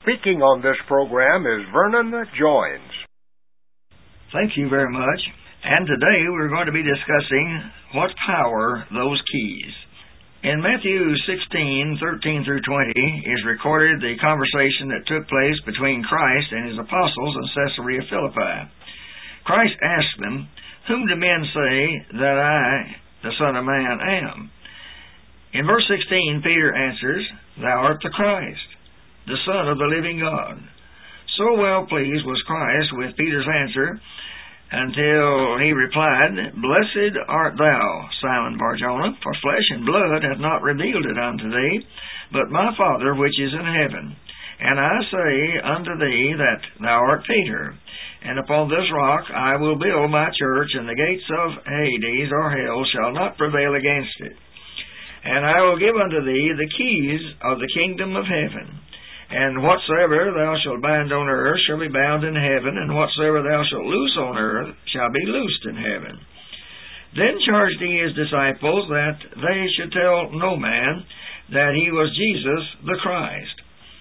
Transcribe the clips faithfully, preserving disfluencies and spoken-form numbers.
Speaking on this program is Vernon Joins. Thank you very much. And today we're going to be discussing what power those keys. In Matthew sixteen, thirteen through twenty is recorded the conversation that took place between Christ and his apostles in Caesarea Philippi. Christ asked them, "Whom do men say that I, the Son of Man, am?" In verse sixteen, Peter answers, "Thou art the Christ, the Son of the living God." So well pleased was Christ with Peter's answer until he replied, "Blessed art thou, Simon Bar-Jonah, for flesh and blood hath not revealed it unto thee, but my Father which is in heaven. And I say unto thee that thou art Peter, and upon this rock I will build my church, and the gates of Hades or hell shall not prevail against it. And I will give unto thee the keys of the kingdom of heaven. And whatsoever thou shalt bind on earth shall be bound in heaven, and whatsoever thou shalt loose on earth shall be loosed in heaven." Then charged he his disciples that they should tell no man that he was Jesus the Christ.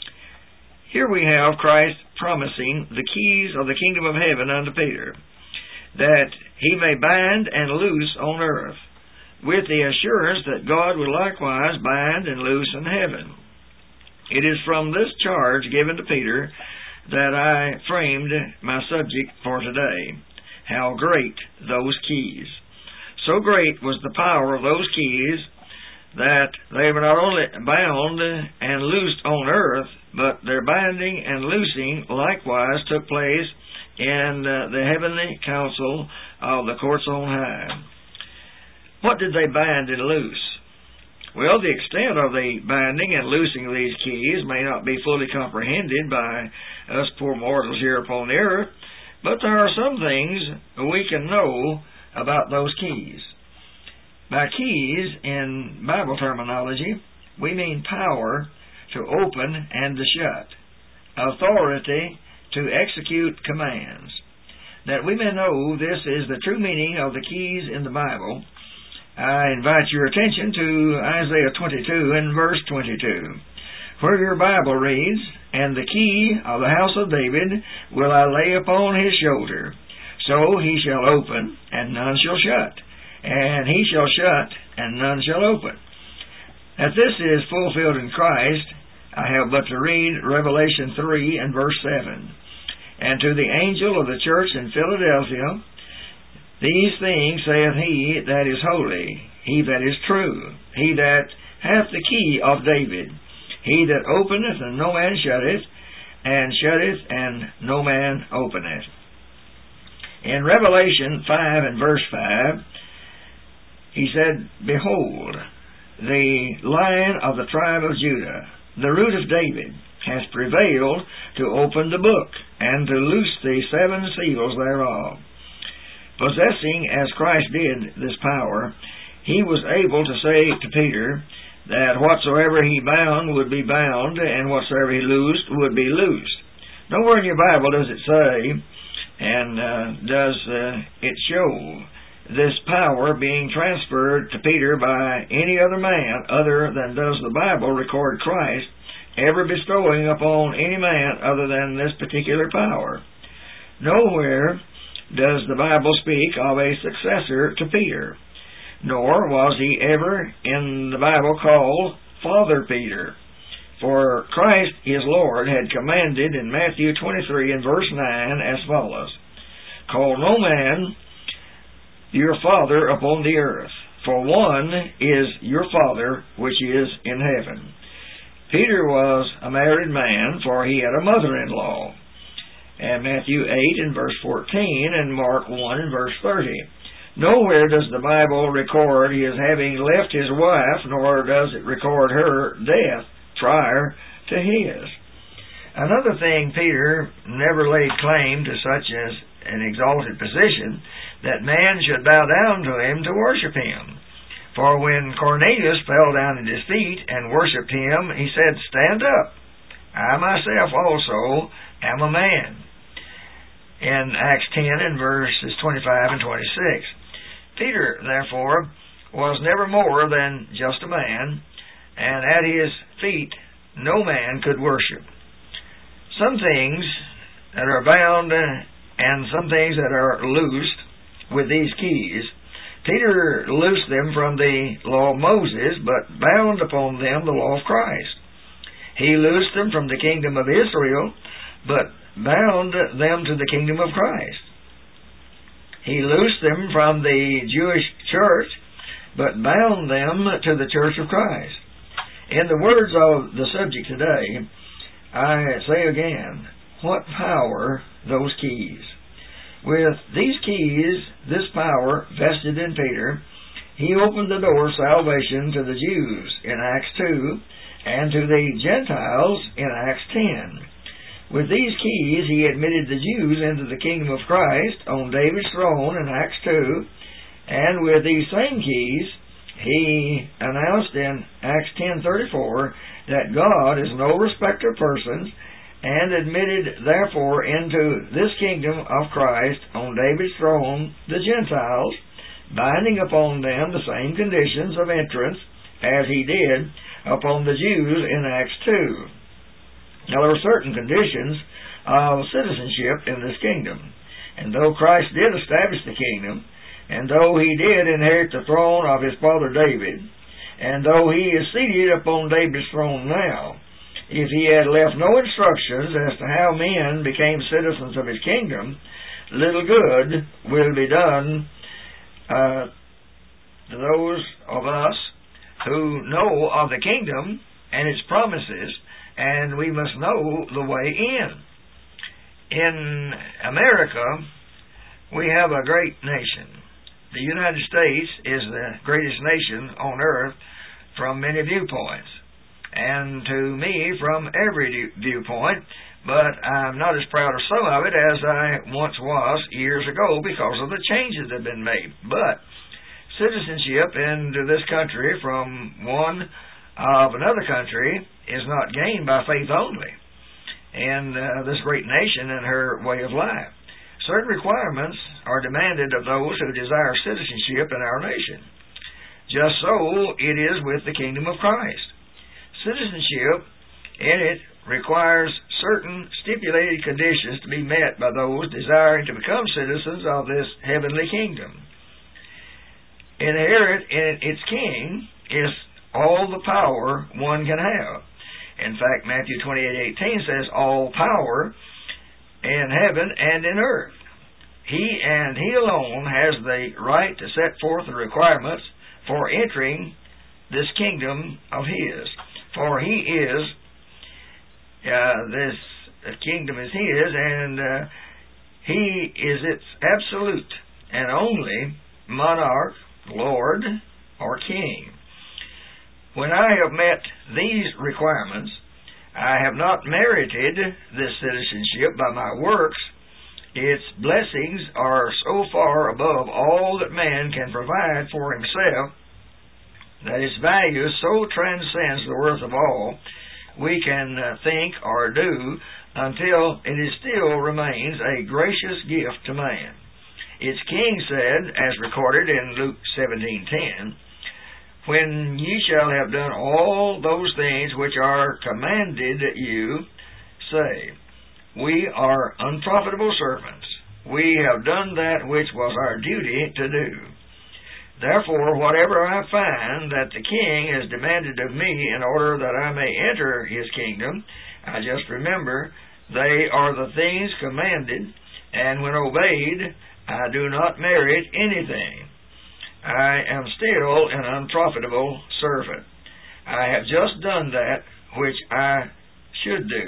Here we have Christ promising the keys of the kingdom of heaven unto Peter, that he may bind and loose on earth, with the assurance that God will likewise bind and loose in heaven. It is from this charge given to Peter that I framed my subject for today, how great those keys. So great was the power of those keys that they were not only bound and loosed on earth, but their binding and loosing likewise took place in uh, the heavenly council of the courts on high. What did they bind and loose? Well, the extent of the binding and loosing of these keys may not be fully comprehended by us poor mortals here upon the earth, but there are some things we can know about those keys. By keys, in Bible terminology, we mean power to open and to shut, authority to execute commands. That we may know this is the true meaning of the keys in the Bible, I invite your attention to Isaiah twenty-two and verse twenty-two, where your Bible reads, "And the key of the house of David will I lay upon his shoulder. So he shall open, and none shall shut, and he shall shut, and none shall open." As this is fulfilled in Christ, I have but to read Revelation three and verse seven. "And to the angel of the church in Philadelphia, these things saith he that is holy, he that is true, he that hath the key of David, he that openeth and no man shutteth, and shutteth and no man openeth." In Revelation five and verse five, he said, "Behold, the Lion of the tribe of Judah, the root of David, hath prevailed to open the book, and to loose the seven seals thereof." Possessing, as Christ did, this power, he was able to say to Peter that whatsoever he bound would be bound, and whatsoever he loosed would be loosed. Nowhere in your Bible does it say, and uh, does uh, it show this power being transferred to Peter by any other man other than does the Bible record Christ ever bestowing upon any man other than this particular power. Nowhere does the Bible speak of a successor to Peter, nor was he ever in the Bible called Father Peter. For Christ, his Lord, had commanded in Matthew twenty-three and verse nine as follows, "Call no man your father upon the earth, for one is your Father which is in heaven." Peter was a married man, for he had a mother-in-law. And Matthew eight and verse fourteen, and Mark one and verse thirty. Nowhere does the Bible record his having left his wife, nor does it record her death prior to his. Another thing, Peter never laid claim to such as an exalted position that man should bow down to him to worship him. For when Cornelius fell down at his feet and worshipped him, he said, "Stand up. I myself also am a man." In Acts ten and verses twenty-five and twenty-six. Peter, therefore, was never more than just a man, and at his feet no man could worship. some things that are bound and some things that are loosed with these keys. Peter loosed them from the law of Moses, but bound upon them the law of Christ. He loosed them from the kingdom of Israel, but bound them to the kingdom of Christ. He loosed them from the Jewish church, but bound them to the church of Christ. In the words of the subject today, I say again, what power those keys? With these keys, this power vested in Peter, he opened the door of salvation to the Jews in Acts two and to the Gentiles in Acts ten. With these keys, he admitted the Jews into the kingdom of Christ on David's throne in Acts two, and with these same keys, he announced in Acts ten thirty-four that God is no respecter of persons, and admitted therefore into this kingdom of Christ on David's throne the Gentiles, binding upon them the same conditions of entrance as he did upon the Jews in Acts two. Now there were certain conditions of citizenship in this kingdom, and though Christ did establish the kingdom, and though he did inherit the throne of his father David, and though he is seated upon David's throne now, if he had left no instructions as to how men became citizens of his kingdom, little good will be done uh, to those of us who know of the kingdom and its promises, and we must know the way in. In America, we have a great nation. The United States is the greatest nation on earth from many viewpoints, and to me from every viewpoint, but I'm not as proud of some of it as I once was years ago because of the changes that have been made. But citizenship into this country from one of another country is not gained by faith only in uh, this great nation and her way of life. Certain requirements are demanded of those who desire citizenship in our nation. Just so it is with the kingdom of Christ. Citizenship in it requires certain stipulated conditions to be met by those desiring to become citizens of this heavenly kingdom. Inherent in its king is all the power one can have. In fact, Matthew twenty-eight eighteen says, all power in heaven and in earth. He and he alone has the right to set forth the requirements for entering this kingdom of his. For he is, uh, this kingdom is his, and uh, he is its absolute and only monarch, Lord, or king. When I have met these requirements, I have not merited this citizenship by my works. Its blessings are so far above all that man can provide for himself that its value so transcends the worth of all we can uh, think or do until it is still remains a gracious gift to man. Its king said, as recorded in Luke seventeen ten, when ye shall have done all those things which are commanded you, say, we are unprofitable servants. We have done that which was our duty to do. Therefore, whatever I find that the king has demanded of me in order that I may enter his kingdom, I just remember they are the things commanded, and when obeyed, I do not merit anything. I am still an unprofitable servant. I have just done that which I should do.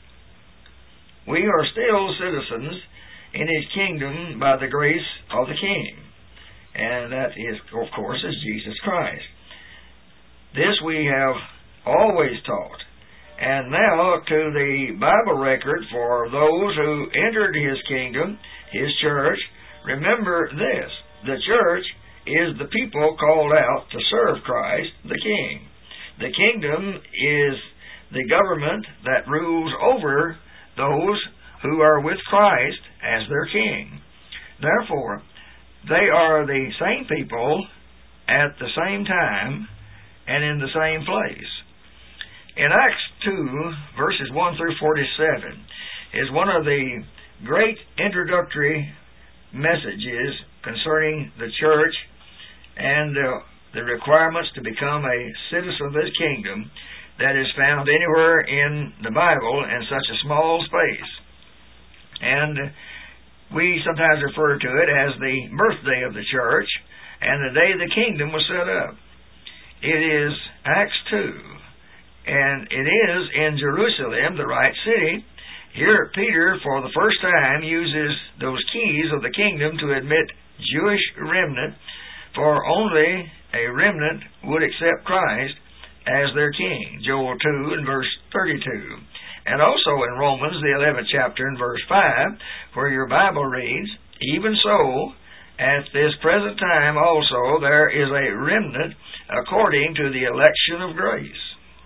We are still citizens in his kingdom by the grace of the King, and that is, of course, is Jesus Christ. This we have always taught. And now to the Bible record for those who entered his kingdom, his church. Remember this, the church is the people called out to serve Christ, the King. The kingdom is the government that rules over those who are with Christ as their King. Therefore, they are the same people at the same time and in the same place. In Acts two, verses one through forty-seven, is one of the great introductory messages concerning the church and uh, the requirements to become a citizen of this kingdom that is found anywhere in the Bible in such a small space. And we sometimes refer to it as the birthday of the church and the day the kingdom was set up. It is Acts two, and it is in Jerusalem, the right city. Here Peter, for the first time, uses those keys of the kingdom to admit Jewish remnant, for only a remnant would accept Christ as their king. Joel two and verse thirty-two. And also in Romans, the eleventh chapter and verse five, where your Bible reads, even so, at this present time also there is a remnant according to the election of grace.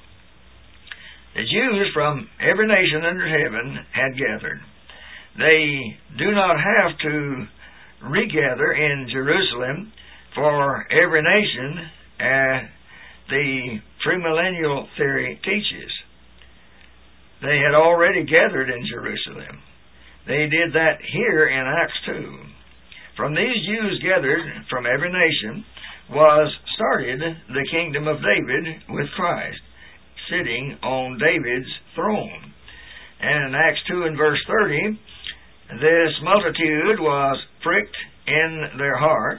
The Jews from every nation under heaven had gathered. They do not have to regather in Jerusalem for every nation, as the premillennial theory teaches. They had already gathered in Jerusalem. They did that here in Acts two. From these Jews gathered from every nation was started the kingdom of David with Christ, sitting on David's throne. And in Acts two and verse thirty, this multitude was pricked in their heart.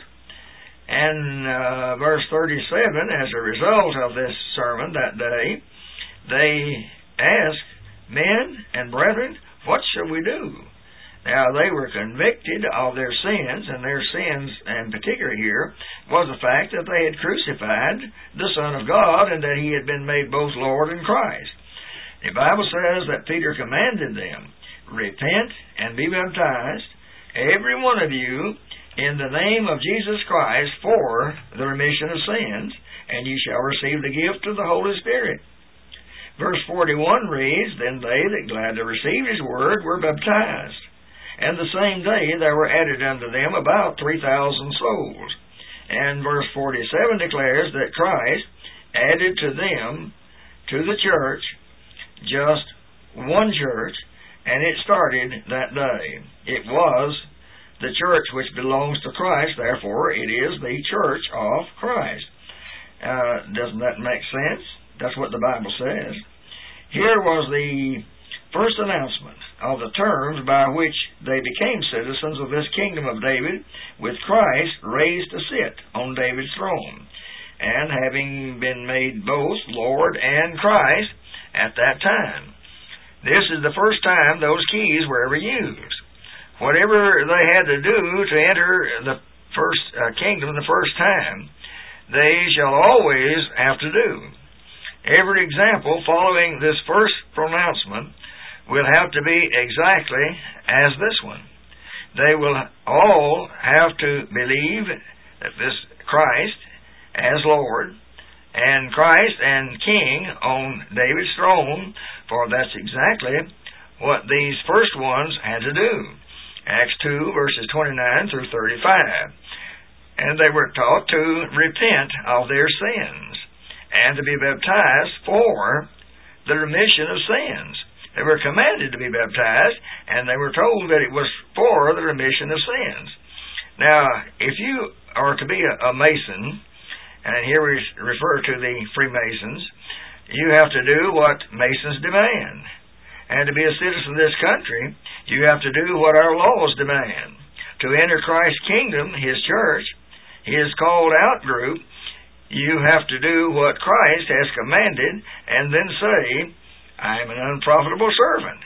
And uh, verse thirty-seven, as a result of this sermon that day, they asked, men and brethren, what shall we do? Now, they were convicted of their sins, and their sins, in particular here, was the fact that they had crucified the Son of God and that He had been made both Lord and Christ. The Bible says that Peter commanded them, repent and be baptized, every one of you, in the name of Jesus Christ for the remission of sins, and ye shall receive the gift of the Holy Spirit. Verse forty-one reads, then they that gladly received His word were baptized. And the same day there were added unto them about three thousand souls. And verse forty-seven declares that Christ added to them, to the church, just one church, and it started that day. It was the church which belongs to Christ, therefore it is the church of Christ. Uh, doesn't that make sense? That's what the Bible says. Here was the first announcement of the terms by which they became citizens of this kingdom of David, with Christ raised to sit on David's throne, and having been made both Lord and Christ at that time. This is the first time those keys were ever used. Whatever they had to do to enter the first uh, kingdom the first time, they shall always have to do. Every example following this first pronouncement will have to be exactly as this one. They will all have to believe that this Christ as Lord and Christ and King on David's throne, for that's exactly what these first ones had to do. Acts two, verses twenty-nine through thirty-five. And they were taught to repent of their sins and to be baptized for the remission of sins. They were commanded to be baptized, and they were told that it was for the remission of sins. Now, if you are to be a, a Mason, and here we refer to the Freemasons, you have to do what Masons demand. And to be a citizen of this country, you have to do what our laws demand. To enter Christ's kingdom, His church, His called out group, you have to do what Christ has commanded, and then say, I am an unprofitable servant.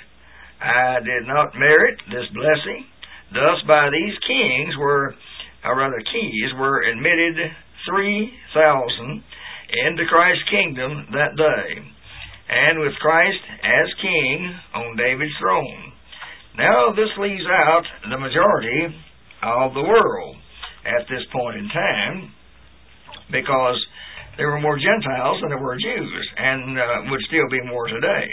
I did not merit this blessing. Thus, by these kings were, or rather keys, were admitted three thousand into Christ's kingdom that day, and with Christ as king on David's throne. Now, this leaves out the majority of the world at this point in time, because there were more Gentiles than there were Jews, and uh, would still be more today.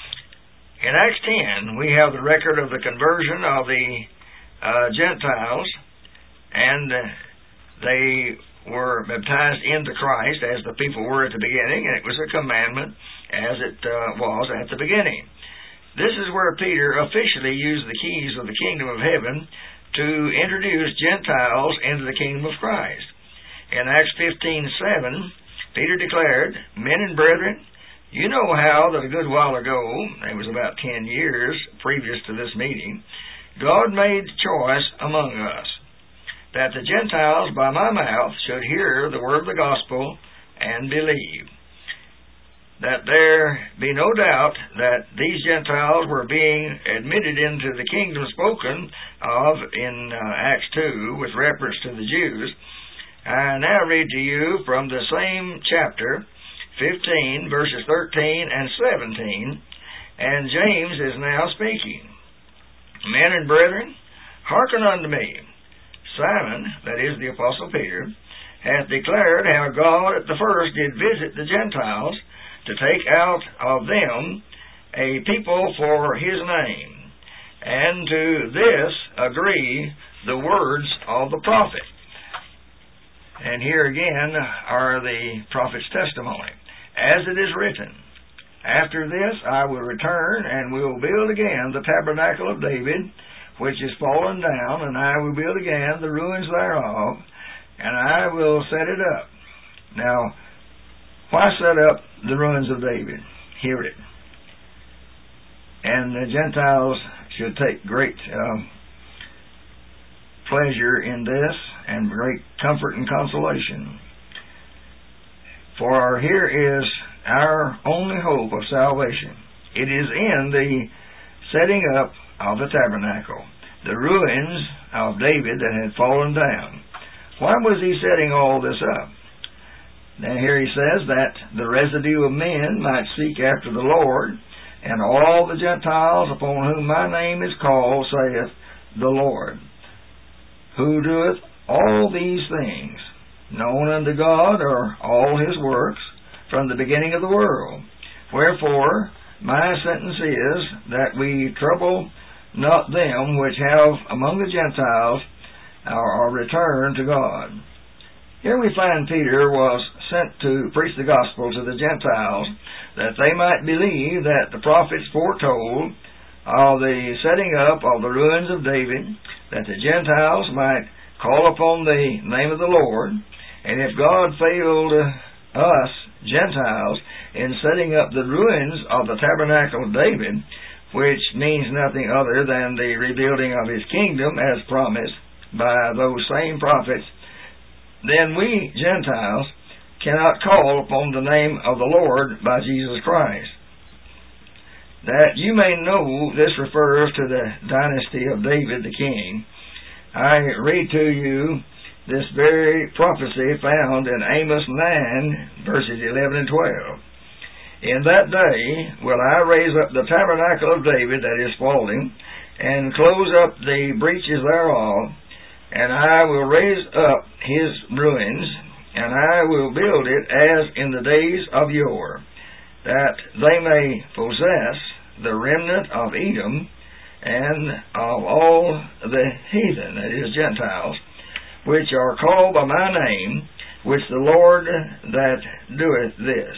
In Acts ten, we have the record of the conversion of the uh, Gentiles, and uh, they were baptized into Christ as the people were at the beginning, and it was a commandment as it uh, was at the beginning. This is where Peter officially used the keys of the kingdom of heaven to introduce Gentiles into the kingdom of Christ. In Acts fifteen seven, Peter declared, "Men and brethren, you know how that a good while ago, it was about ten years previous to this meeting, God made choice among us, that the Gentiles by my mouth should hear the word of the gospel and believe. That there be no doubt that these Gentiles were being admitted into the kingdom spoken of in uh, Acts two with reference to the Jews. I now read to you from the same chapter, fifteen, verses thirteen and seventeen, and James is now speaking. Men and brethren, hearken unto me. Simon, that is the Apostle Peter, hath declared how God at the first did visit the Gentiles to take out of them a people for his name, and to this agree the words of the prophet. And here again are the prophet's testimony. As it is written, after this I will return and will build again the tabernacle of David, which is fallen down, and I will build again the ruins thereof, and I will set it up. Now, why set up the ruins of David? Hear it. And the Gentiles should take great um, pleasure in this, and great comfort and consolation. For here is our only hope of salvation. It is in the setting up of the tabernacle, the ruins of David that had fallen down. Why was he setting all this up? Now here he says that the residue of men might seek after the Lord, and all the Gentiles upon whom my name is called, saith the Lord, who doeth all these things, known unto God are all his works, from the beginning of the world. Wherefore, my sentence is, that we trouble not them which have among the Gentiles our return to God. Here we find Peter was sent to preach the gospel to the Gentiles, that they might believe that the prophets foretold of the setting up of the ruins of David, that the Gentiles might call upon the name of the Lord, and if God failed us, Gentiles, in setting up the ruins of the tabernacle of David, which means nothing other than the rebuilding of his kingdom as promised by those same prophets, then we, Gentiles, cannot call upon the name of the Lord by Jesus Christ. That you may know, this refers to the dynasty of David the king. I read to you this very prophecy found in Amos nine, verses eleven and twelve. In that day will I raise up the tabernacle of David that is falling, and close up the breaches thereof, and I will raise up his ruins, and I will build it as in the days of yore, that they may possess the remnant of Edom, and of all the heathen, that is, Gentiles, which are called by my name, which the Lord that doeth this.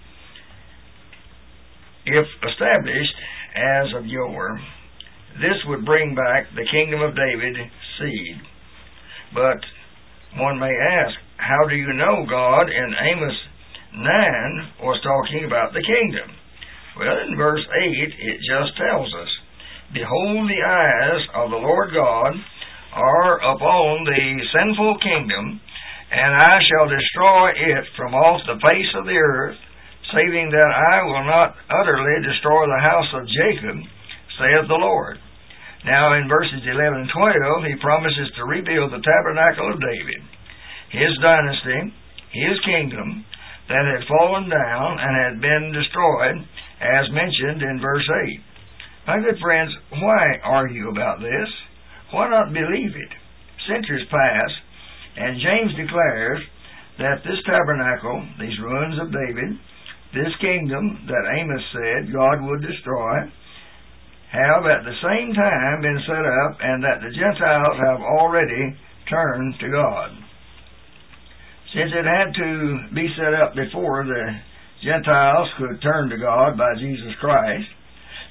If established as of yore, this would bring back the kingdom of David seed. But one may ask, how do you know God in Amos nine was talking about the kingdom? Well, in verse eight, it just tells us, behold, the eyes of the Lord God are upon the sinful kingdom, and I shall destroy it from off the face of the earth, saving that I will not utterly destroy the house of Jacob, saith the Lord. Now in verses eleven and twelve, he promises to rebuild the tabernacle of David, his dynasty, his kingdom, that had fallen down and had been destroyed, as mentioned in verse eight. My good friends, why argue about this? Why not believe it? Centuries pass, and James declares that this tabernacle, these ruins of David, this kingdom that Amos said God would destroy, have at the same time been set up, and that the Gentiles have already turned to God. Since it had to be set up before the Gentiles could turn to God by Jesus Christ,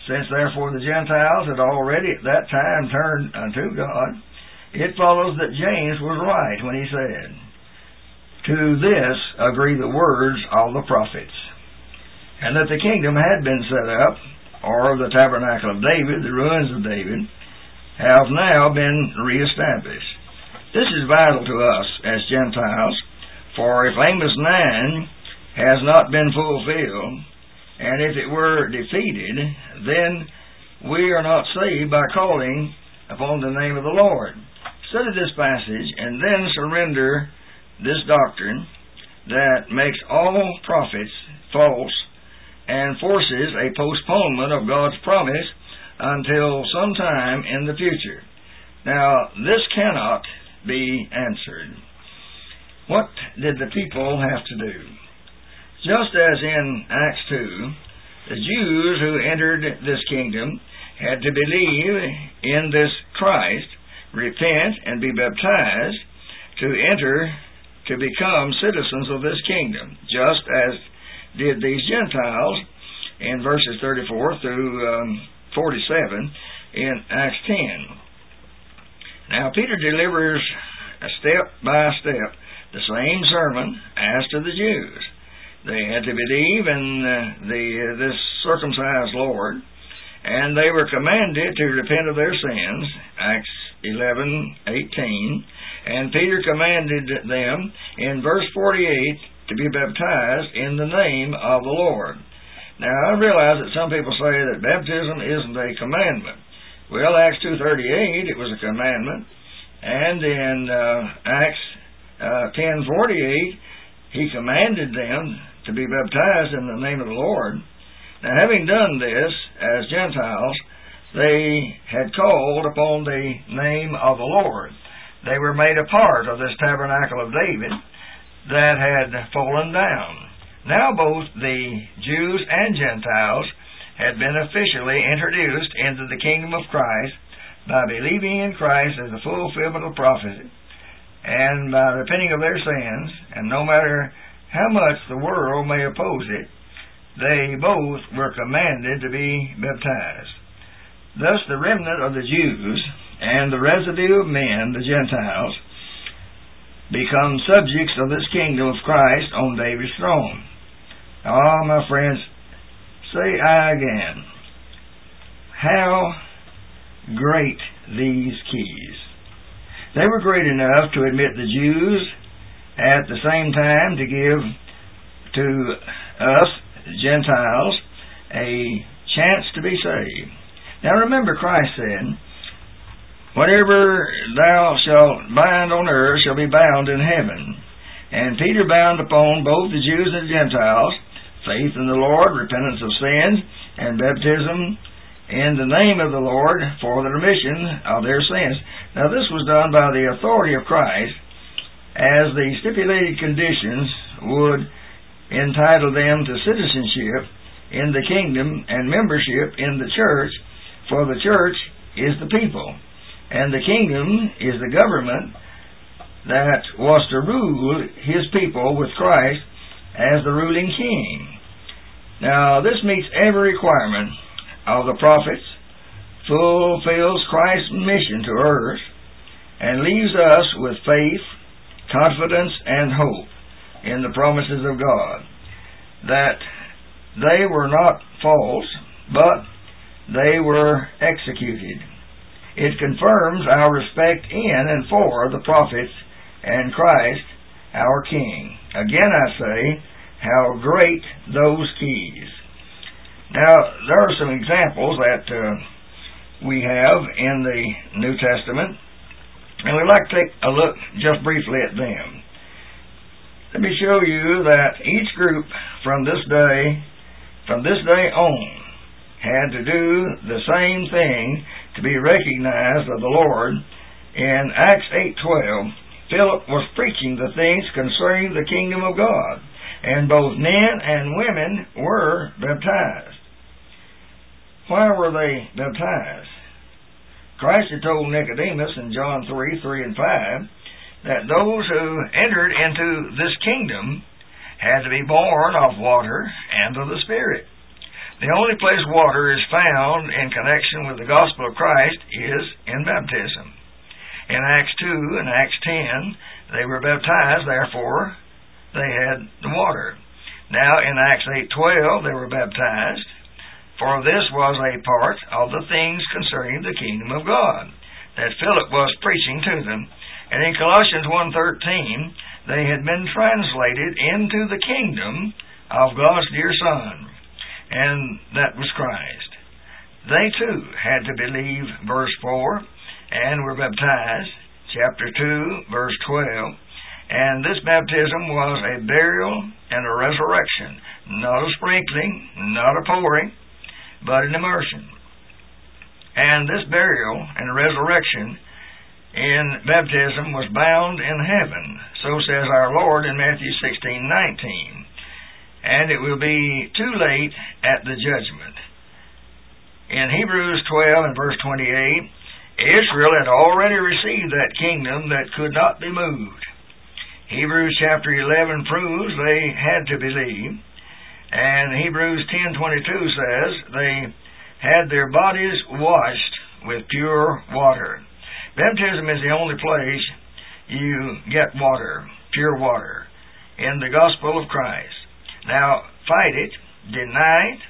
Since therefore the Gentiles had already at that time turned unto God, it follows that James was right when he said, "To this agree the words of the prophets," and that the kingdom had been set up, or the tabernacle of David, the ruins of David, have now been reestablished. This is vital to us as Gentiles, for if Amos nine has not been fulfilled, and if it were defeated, then we are not saved by calling upon the name of the Lord. Study this passage and then surrender this doctrine that makes all prophets false and forces a postponement of God's promise until some time in the future. Now, this cannot be answered. What did the people have to do? Just as in Acts two, the Jews who entered this kingdom had to believe in this Christ, repent, and be baptized to enter, to become citizens of this kingdom, just as did these Gentiles in verses thirty-four through um, forty-seven in Acts ten. Now, Peter delivers a step by step the same sermon as to the Jews. They had to believe in uh, the uh, this circumcised Lord, and they were commanded to repent of their sins, Acts eleven eighteen, and Peter commanded them in verse forty-eight to be baptized in the name of the Lord. Now, I realize that some people say that baptism isn't a commandment. Well, Acts two thirty-eight, it was a commandment, and in uh, Acts uh, ten forty-eight, he commanded them to be baptized in the name of the Lord. Now, having done this as Gentiles, they had called upon the name of the Lord. They were made a part of this tabernacle of David that had fallen down. Now both the Jews and Gentiles had been officially introduced into the kingdom of Christ by believing in Christ as the fulfillment of prophecy, and by repenting of their sins, and no matter how much the world may oppose it, they both were commanded to be baptized. Thus the remnant of the Jews and the residue of men, the Gentiles, become subjects of this kingdom of Christ on David's throne. Ah, my friends, say I again, how great these keys. They were great enough to admit the Jews, at the same time to give to us, Gentiles, a chance to be saved. Now remember, Christ said, "Whatever thou shalt bind on earth shall be bound in heaven." And Peter bound upon both the Jews and the Gentiles faith in the Lord, repentance of sins, and baptism in the name of the Lord for the remission of their sins. Now this was done by the authority of Christ, as the stipulated conditions would entitle them to citizenship in the kingdom and membership in the church, for the church is the people, and the kingdom is the government that was to rule his people with Christ as the ruling king. Now, this meets every requirement of the prophets, fulfills Christ's mission to earth, and leaves us with faith, confidence, and hope in the promises of God, that they were not false, but they were executed. It confirms our respect in and for the prophets and Christ, our King. Again I say, how great those keys. Now, there are some examples that uh, we have in the New Testament, and we'd like to take a look just briefly at them. Let me show you that each group from this day, from this day on, had to do the same thing to be recognized of the Lord. In Acts eight twelve, Philip was preaching the things concerning the kingdom of God, and both men and women were baptized. Why were they baptized? Christ had told Nicodemus in John three, three and five, that those who entered into this kingdom had to be born of water and of the Spirit. The only place water is found in connection with the gospel of Christ is in baptism. In Acts two and Acts ten, they were baptized, therefore they had the water. Now in Acts eight twelve, they were baptized, for this was a part of the things concerning the kingdom of God that Philip was preaching to them. And in Colossians one thirteen, they had been translated into the kingdom of God's dear Son, and that was Christ. They too had to believe, verse four, and were baptized, chapter two, verse twelve. And this baptism was a burial and a resurrection, not a sprinkling, not a pouring, but an immersion. And this burial and resurrection in baptism was bound in heaven. So says our Lord in Matthew sixteen nineteen. And it will be too late at the judgment. In Hebrews twelve and verse twenty-eight, Israel had already received that kingdom that could not be moved. Hebrews chapter eleven proves they had to believe. And Hebrews ten twenty-two says they had their bodies washed with pure water. Baptism is the only place you get water, pure water, in the gospel of Christ. Now, fight it, deny it.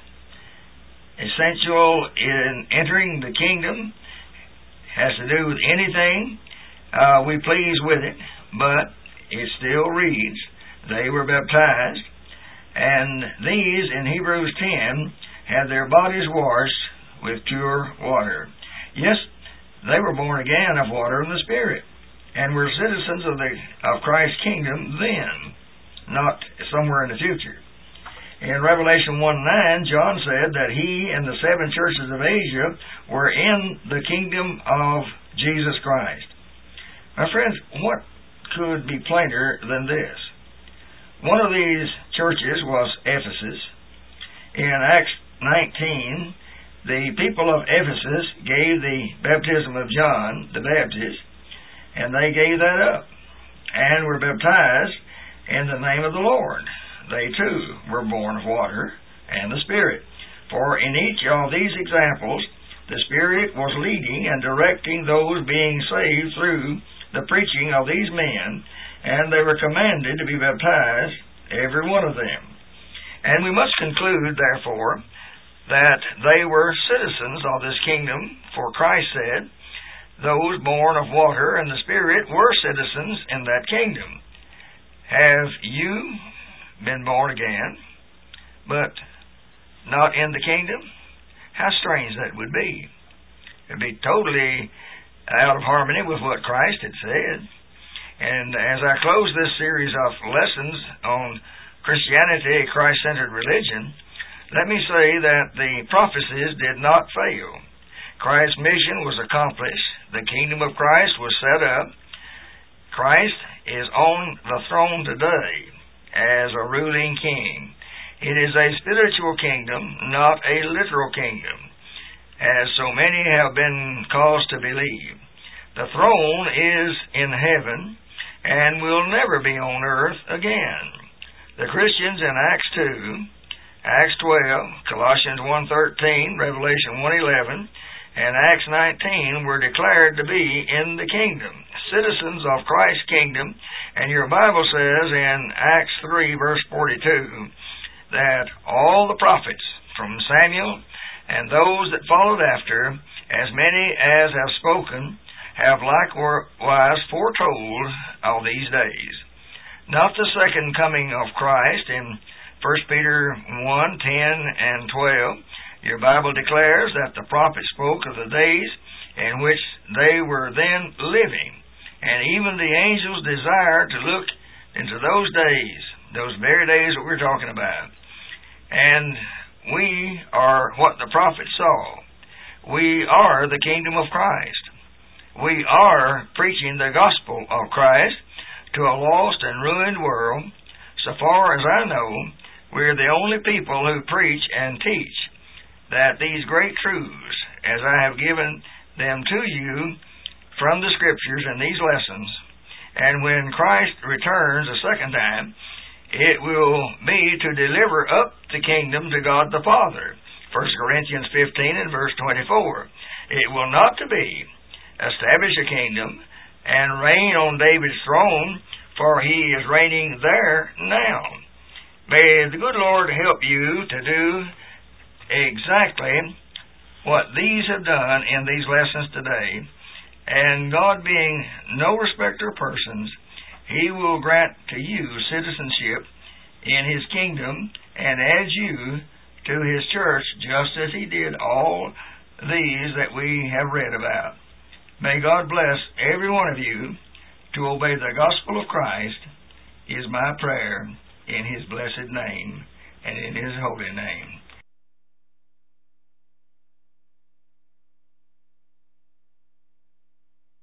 Essential in entering the kingdom has to do with anything uh, we please with it, but it still reads, they were baptized, and these in Hebrews ten had their bodies washed with pure water. Yes, they were born again of water and the Spirit, and were citizens of the of Christ's kingdom then, not somewhere in the future. In Revelation one nine, John said that he and the seven churches of Asia were in the kingdom of Jesus Christ. My friends, what could be plainer than this? One of these churches was Ephesus. In Acts nineteen, the people of Ephesus gave the baptism of John the Baptist, and they gave that up and were baptized in the name of the Lord. They too were born of water and the Spirit. For in each of these examples, the Spirit was leading and directing those being saved through the preaching of these men, and they were commanded to be baptized, every one of them. And we must conclude, therefore, that they were citizens of this kingdom, for Christ said, those born of water and the Spirit were citizens in that kingdom. Have you been born again, but not in the kingdom? How strange that would be. It would be totally out of harmony with what Christ had said. And as I close this series of lessons on Christianity, a Christ-centered religion, let me say that the prophecies did not fail. Christ's mission was accomplished. The kingdom of Christ was set up. Christ is on the throne today as a ruling king. It is a spiritual kingdom, not a literal kingdom, as so many have been caused to believe. The throne is in heaven and will never be on earth again. The Christians in Acts two, Acts twelve, Colossians one thirteen, Revelation one eleven, and Acts nineteen were declared to be in the kingdom, citizens of Christ's kingdom. And your Bible says in Acts three, verse forty-two, that all the prophets from Samuel and those that followed after, as many as have spoken, have likewise foretold of these days. Not the second coming of Christ in First Peter one, ten, and twelve. Your Bible declares that the prophets spoke of the days in which they were then living. And even the angels desire to look into those days, those very days that we're talking about. And we are what the prophets saw. We are the kingdom of Christ. We are preaching the gospel of Christ to a lost and ruined world. So far as I know, we're the only people who preach and teach that these great truths, as I have given them to you from the Scriptures in these lessons, and when Christ returns a second time, it will be to deliver up the kingdom to God the Father. First Corinthians fifteen and verse twenty-four. It will not to be establish a kingdom and reign on David's throne, for he is reigning there now. May the good Lord help you to do exactly what these have done in these lessons today. And God being no respecter of persons, He will grant to you citizenship in His kingdom and add you to His church, just as He did all these that we have read about. May God bless every one of you to obey the gospel of Christ, is my prayer in His blessed name and in His holy name.